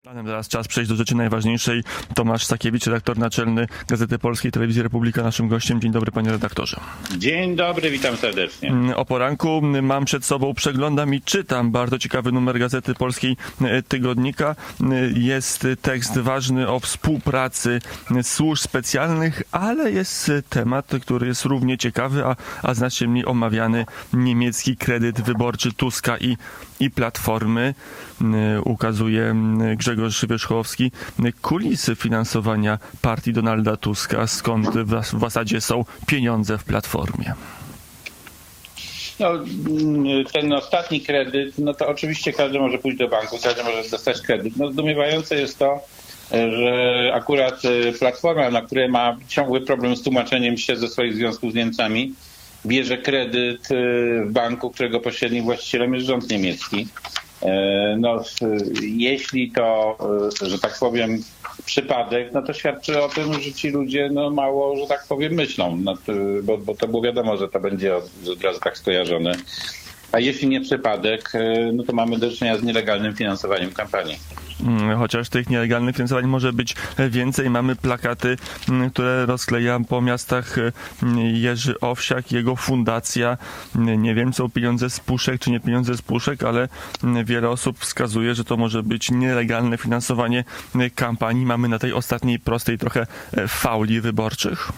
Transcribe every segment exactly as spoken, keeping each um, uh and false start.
Teraz czas przejść do rzeczy najważniejszej. Tomasz Sakiewicz, redaktor naczelny Gazety Polskiej, Telewizji Republika, naszym gościem. Dzień dobry, panie redaktorze. Dzień dobry, witam serdecznie. O poranku mam przed sobą, przeglądam i czytam bardzo ciekawy numer Gazety Polskiej Tygodnika. Jest tekst ważny o współpracy służb specjalnych, ale jest temat, który jest równie ciekawy, a, a znacznie mniej omawiany. Niemiecki kredyt wyborczy Tuska i, i Platformy. Ukazuje Grzegorz Wierzchołowski kulisy finansowania partii Donalda Tuska, skąd w zasadzie są pieniądze w Platformie. No, ten ostatni kredyt, no to oczywiście każdy może pójść do banku, każdy może dostać kredyt. No zdumiewające jest to, że akurat Platforma, na której ma ciągły problem z tłumaczeniem się ze swoich związków z Niemcami, bierze kredyt w banku, którego pośrednim właścicielem jest rząd niemiecki. No, jeśli to, że tak powiem, przypadek, no to świadczy o tym, że ci ludzie no, mało, że tak powiem, myślą, no, bo, bo to było wiadomo, że to będzie od, od razu tak skojarzone. A jeśli nie przypadek, no to mamy do czynienia z nielegalnym finansowaniem kampanii. Chociaż tych nielegalnych finansowań może być więcej. Mamy plakaty, które rozkleja po miastach Jerzy Owsiak, jego fundacja. Nie wiem, są pieniądze z puszek, czy nie pieniądze z puszek, ale wiele osób wskazuje, że to może być nielegalne finansowanie kampanii. Mamy na tej ostatniej prostej trochę fauli wyborczych.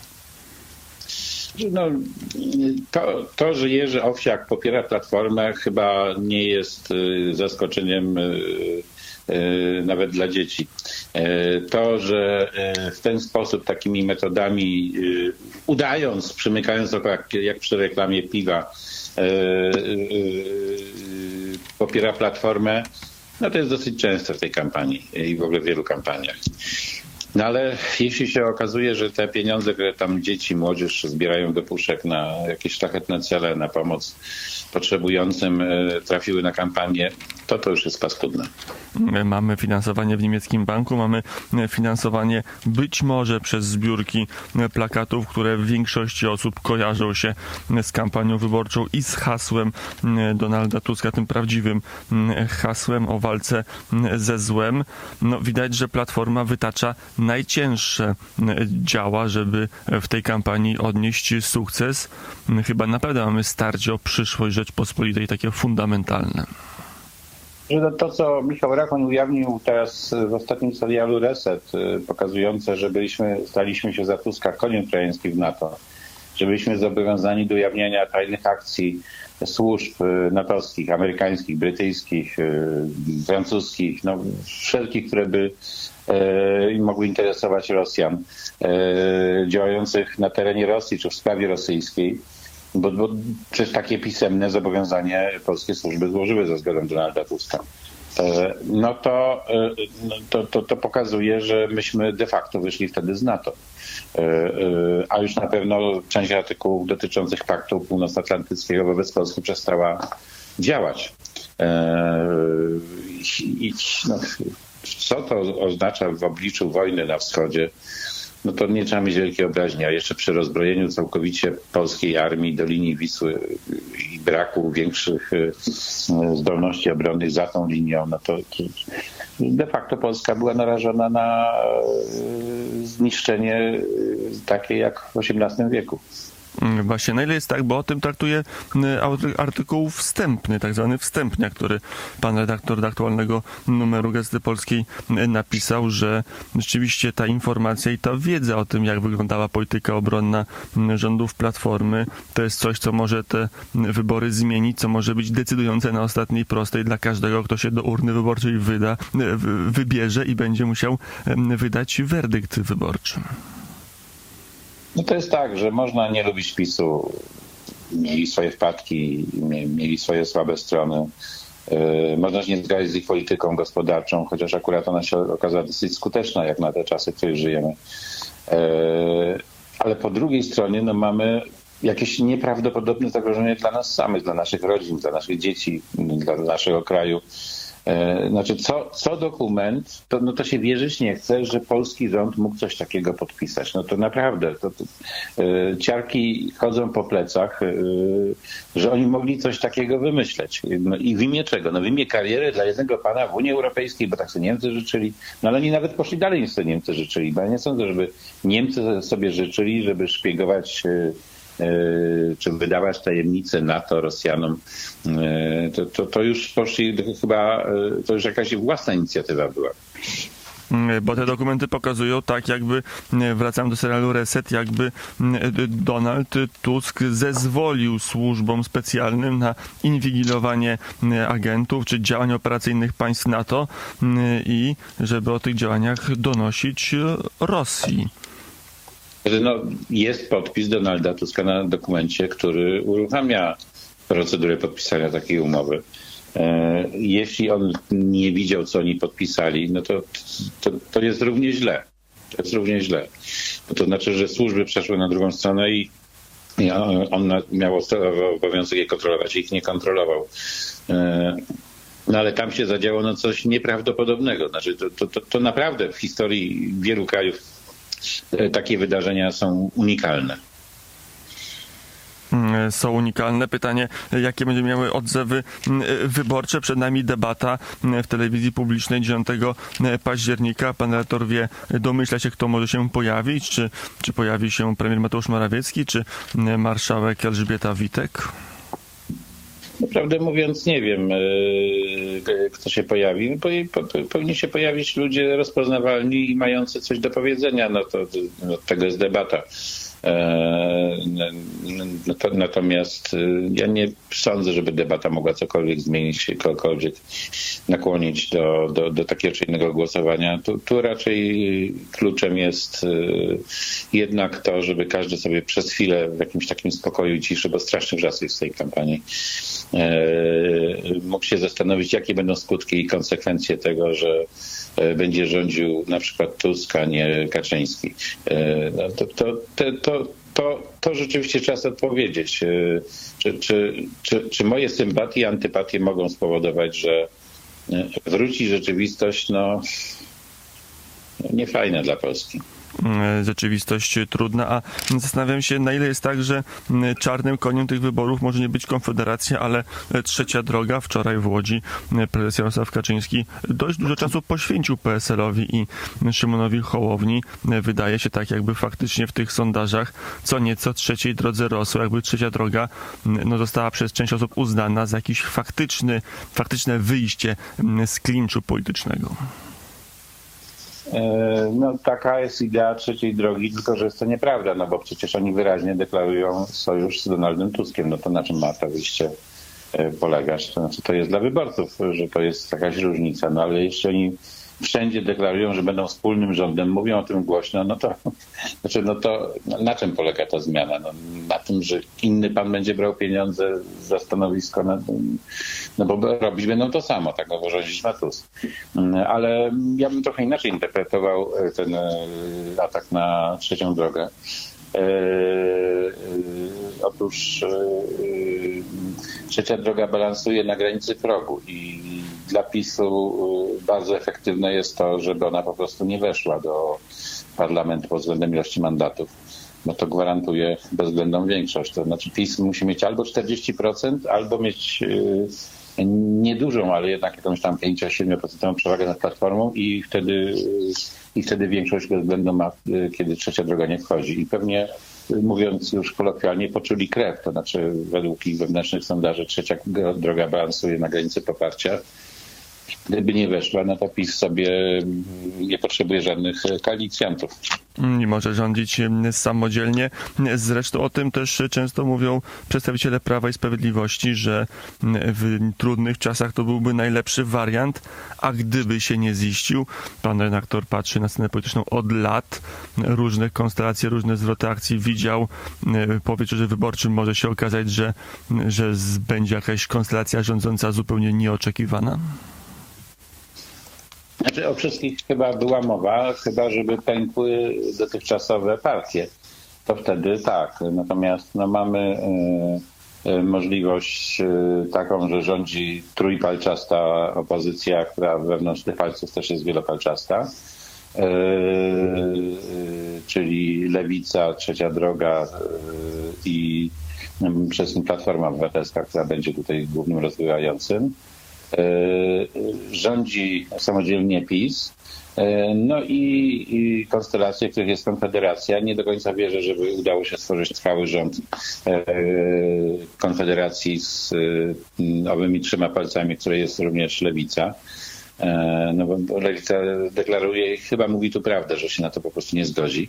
No, to, to, że Jerzy Owsiak popiera Platformę, chyba nie jest zaskoczeniem nawet dla dzieci. To, że w ten sposób, takimi metodami, udając, przymykając oko, jak, jak przy reklamie piwa, popiera Platformę, no to jest dosyć często w tej kampanii i w ogóle w wielu kampaniach. No ale jeśli się okazuje, że te pieniądze, które tam dzieci, młodzież zbierają do puszek na jakieś szlachetne cele, na pomoc potrzebującym, trafiły na kampanię, to to już jest paskudne. Mamy finansowanie w niemieckim banku, mamy finansowanie być może przez zbiórki plakatów, które w większości osób kojarzą się z kampanią wyborczą i z hasłem Donalda Tuska, tym prawdziwym hasłem o walce ze złem. No, widać, że Platforma wytacza najcięższe działa, żeby w tej kampanii odnieść sukces. Chyba naprawdę mamy starcie o przyszłość Rzeczpospolitej, takie fundamentalne. To, co Michał Rachoń ujawnił teraz w ostatnim serialu Reset, pokazujące, że byliśmy, staliśmy się za Tuska koniem trojańskim w NATO, że byliśmy zobowiązani do ujawniania tajnych akcji służb natowskich, amerykańskich, brytyjskich, francuskich, no wszelkich, które by e, mogły interesować Rosjan, e, działających na terenie Rosji czy w sprawie rosyjskiej. Bo, bo przecież takie pisemne zobowiązanie polskie służby złożyły za zgodą Donalda Tuska. No to, to, to, to pokazuje, że myśmy de facto wyszli wtedy z NATO. A już na pewno część artykułów dotyczących Paktu Północnoatlantyckiego wobec Polski przestała działać. I, no, co to oznacza w obliczu wojny na wschodzie? No to nie trzeba mieć wielkiej wyobraźni, a jeszcze przy rozbrojeniu całkowicie polskiej armii do linii Wisły i braku większych zdolności obronnych za tą linią, no to de facto Polska była narażona na zniszczenie takie jak w osiemnastym wieku. Właśnie, na ile jest tak, bo o tym traktuje artykuł wstępny, tak zwany wstępniak, który pan redaktor do aktualnego numeru Gazety Polskiej napisał, że rzeczywiście ta informacja i ta wiedza o tym, jak wyglądała polityka obronna rządów Platformy, to jest coś, co może te wybory zmienić, co może być decydujące na ostatniej prostej dla każdego, kto się do urny wyborczej wyda, wybierze i będzie musiał wydać werdykt wyborczy. No to jest tak, że można nie lubić PiS-u, mieli swoje wpadki, mieli swoje słabe strony. Można się nie zgadzać z ich polityką gospodarczą, chociaż akurat ona się okazała dosyć skuteczna, jak na te czasy, w których żyjemy. Ale po drugiej stronie no, mamy jakieś nieprawdopodobne zagrożenie dla nas samych, dla naszych rodzin, dla naszych dzieci, dla naszego kraju. Znaczy, co, co dokument, to, no to się wierzyć nie chce, że polski rząd mógł coś takiego podpisać. No to naprawdę, to, to, yy, ciarki chodzą po plecach, yy, że oni mogli coś takiego wymyśleć. No i w imię czego? No w imię kariery dla jednego pana w Unii Europejskiej, bo tak sobie Niemcy życzyli. No ale oni nawet poszli dalej niż sobie Niemcy życzyli, bo ja nie sądzę, żeby Niemcy sobie życzyli, żeby szpiegować yy, czy wydawać tajemnice NATO Rosjanom, to, to, to już poszli chyba, to już jakaś własna inicjatywa była. Bo te dokumenty pokazują tak, jakby, wracam do serialu Reset, jakby Donald Tusk zezwolił służbom specjalnym na inwigilowanie agentów czy działań operacyjnych państw NATO i żeby o tych działaniach donosić Rosji. No, jest podpis Donalda Tuska na dokumencie, który uruchamia procedurę podpisania takiej umowy. Jeśli on nie widział, co oni podpisali, no to, to, to jest równie źle. To jest równie źle. Bo to znaczy, że służby przeszły na drugą stronę i on miał obowiązek je kontrolować, ich nie kontrolował. No ale tam się zadziało no coś nieprawdopodobnego. Znaczy, to, to, to, to naprawdę w historii wielu krajów takie wydarzenia są unikalne. Są unikalne. Pytanie, jakie będą miały odzewy wyborcze? Przed nami debata w telewizji publicznej dziesiątego października. Pan redaktor wie, domyśla się, kto może się pojawić? Czy, czy pojawi się premier Mateusz Morawiecki, czy marszałek Elżbieta Witek? Prawdę mówiąc, nie wiem, kto się pojawi. Powinni się pojawić ludzie rozpoznawalni i mający coś do powiedzenia. No to od tego jest debata. Natomiast ja nie sądzę, żeby debata mogła cokolwiek zmienić, kogokolwiek nakłonić do, do, do takiego czy innego głosowania. Tu, tu raczej kluczem jest jednak to, żeby każdy sobie przez chwilę w jakimś takim spokoju i ciszy, bo straszny czas jest w tej kampanii, mógł się zastanowić, jakie będą skutki i konsekwencje tego, że będzie rządził na przykład Tusk, a nie Kaczyński. No to, to, to, to, to rzeczywiście trzeba odpowiedzieć. Czy, czy, czy, czy moje sympatie i antypatie mogą spowodować, że wróci rzeczywistość no, niefajna dla Polski? Rzeczywistość trudna, a zastanawiam się, na ile jest tak, że czarnym koniem tych wyborów może nie być Konfederacja, ale Trzecia Droga. Wczoraj w Łodzi prezes Jarosław Kaczyński dość dużo czasu poświęcił P S L-owi i Szymonowi Hołowni. Wydaje się tak, jakby faktycznie w tych sondażach co nieco Trzeciej Drodze rosło, jakby Trzecia Droga no, została przez część osób uznana za jakiś faktyczny, faktyczne wyjście z klinczu politycznego. No taka jest idea Trzeciej Drogi, tylko że jest to nieprawda, no bo przecież oni wyraźnie deklarują sojusz z Donaldem Tuskiem. No to na czym ma to wyjście polegać? To znaczy to jest dla wyborców, że to jest jakaś różnica, no ale jeśli oni wszędzie deklarują, że będą wspólnym rządem, mówią o tym głośno, no to, znaczy, no to na czym polega ta zmiana? No, na tym, że inny pan będzie brał pieniądze za stanowisko, na, no bo robić będą to samo, tak, no bo rządzić ma Tusk. Ale ja bym trochę inaczej interpretował ten atak na Trzecią Drogę. Otóż Trzecia Droga balansuje na granicy progu i dla PiSu bardzo efektywne jest to, żeby ona po prostu nie weszła do parlamentu pod względem ilości mandatów, bo to gwarantuje bezwzględną większość. To znaczy PiS musi mieć albo czterdzieści procent, albo mieć niedużą, ale jednak jakąś tam pięć do siedmiu procent przewagę nad Platformą i wtedy, i wtedy większość bezwzględną ma, kiedy Trzecia Droga nie wchodzi. I pewnie, mówiąc już kolokwialnie, poczuli krew. To znaczy według ich wewnętrznych sondaży Trzecia Droga balansuje na granicy poparcia. Gdyby nie weszła, no to PiS sobie nie potrzebuje żadnych koalicjantów. Nie może rządzić samodzielnie. Zresztą o tym też często mówią przedstawiciele Prawa i Sprawiedliwości, że w trudnych czasach to byłby najlepszy wariant, a gdyby się nie ziścił, pan redaktor patrzy na scenę polityczną od lat, różne konstelacje, różne zwroty akcji widział. Po wieczorze wyborczym może się okazać, że, że będzie jakaś konstelacja rządząca zupełnie nieoczekiwana. Znaczy o wszystkich chyba była mowa, chyba żeby pękły dotychczasowe partie. To wtedy tak. Natomiast no, mamy możliwość taką, że rządzi trójpalczasta opozycja, która wewnątrz tych palców też jest wielopalczasta, czyli Lewica, Trzecia Droga i przede wszystkim Platforma Obywatelska, która będzie tutaj głównym rozwijającym. Rządzi samodzielnie PiS. No i, i konstelacje, w których jest Konfederacja. Nie do końca wierzę, żeby udało się stworzyć trwały rząd e, Konfederacji z e, owymi trzema palcami, które jest również Lewica. E, no bo Lewica deklaruje i chyba mówi tu prawdę, że się na to po prostu nie zgodzi.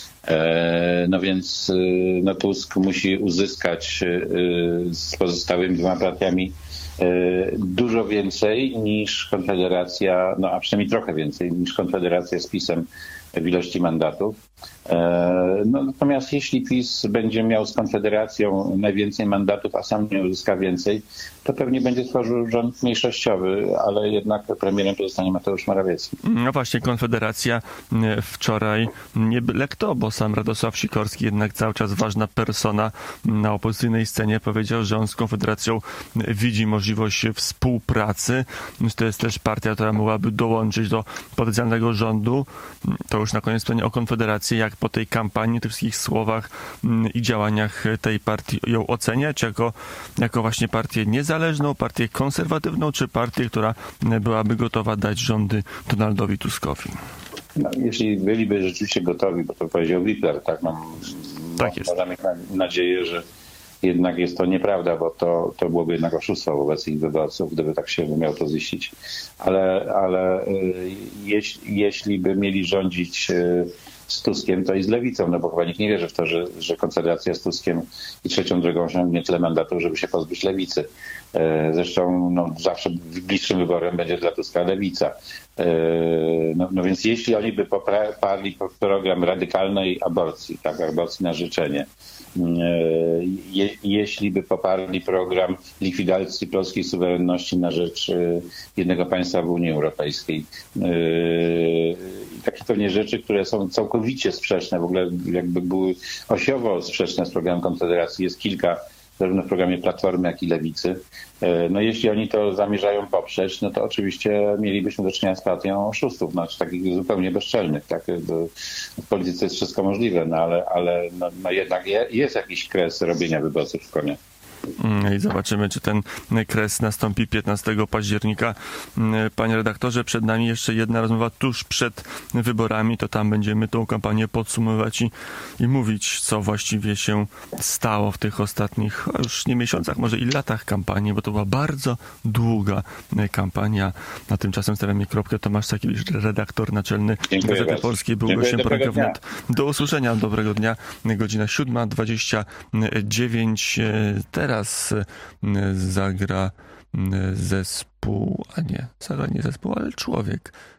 E, no więc no Tusk musi uzyskać e, z pozostałymi dwoma partiami dużo więcej niż Konfederacja, no a przynajmniej trochę więcej niż Konfederacja z PiS-em w ilości mandatów. No, natomiast jeśli PiS będzie miał z Konfederacją najwięcej mandatów, a sam nie uzyska więcej, to pewnie będzie tworzył rząd mniejszościowy, ale jednak premierem pozostanie Mateusz Morawiecki. No właśnie, Konfederacja wczoraj nie byle kto, bo sam Radosław Sikorski, jednak cały czas ważna persona na opozycyjnej scenie, powiedział, że on z Konfederacją widzi możliwość współpracy. To jest też partia, która mogłaby dołączyć do potencjalnego rządu. To już na koniec pytanie o Konfederację. Jak po tej kampanii, tych wszystkich słowach i działaniach tej partii ją oceniać? Jako, jako właśnie partię niezależną, partię konserwatywną, czy partię, która byłaby gotowa dać rządy Donaldowi Tuskowi? No, jeśli byliby rzeczywiście gotowi, bo to powiedział Wipler, tak, mam, tak jest. Mam nadzieję, że jednak jest to nieprawda, bo to, to byłoby jednak oszustwo wobec ich wyborców, gdyby tak się miało to ziścić. Ale, ale jeśli, jeśli by mieli rządzić z Tuskiem, to i z Lewicą, no bo chyba nikt nie wierzy w to, że, że Konfederacja z Tuskiem i Trzecią Drogą osiągnie tyle mandatów, żeby się pozbyć Lewicy. Zresztą no, zawsze bliższym wyborem będzie dla Tuska Lewica. No, no więc jeśli oni by poparli program radykalnej aborcji, tak, aborcji na życzenie, Je, jeśli by poparli program likwidacji polskiej suwerenności na rzecz jednego państwa w Unii Europejskiej. Takie pewnie rzeczy, które są całkowicie sprzeczne, w ogóle jakby były osiowo sprzeczne z programem Konfederacji. Jest kilka, zarówno w programie Platformy, jak i Lewicy. No jeśli oni to zamierzają poprzeć, no to oczywiście mielibyśmy do czynienia z partią oszustów, znaczy takich zupełnie bezczelnych. Tak? W polityce jest wszystko możliwe, no ale, ale no, no jednak jest jakiś kres robienia wyborców w konia. I zobaczymy, czy ten kres nastąpi piętnastego października. Panie redaktorze, przed nami jeszcze jedna rozmowa tuż przed wyborami, to tam będziemy tą kampanię podsumowywać i, i mówić, co właściwie się stało w tych ostatnich, już nie miesiącach, może i latach kampanii, bo to była bardzo długa kampania. Na tymczasem stawiamy kropkę. Tomasz Sakiewicz, redaktor naczelny Dziękuję Gazety bardzo. Polskiej, był Dziękuję, gościem dobrego poranka dnia. wnet. Do usłyszenia, dobrego dnia. Godzina siódma dwadzieścia dziewięć. Teraz zagra zespół, a nie, zagra nie zespół, ale człowiek.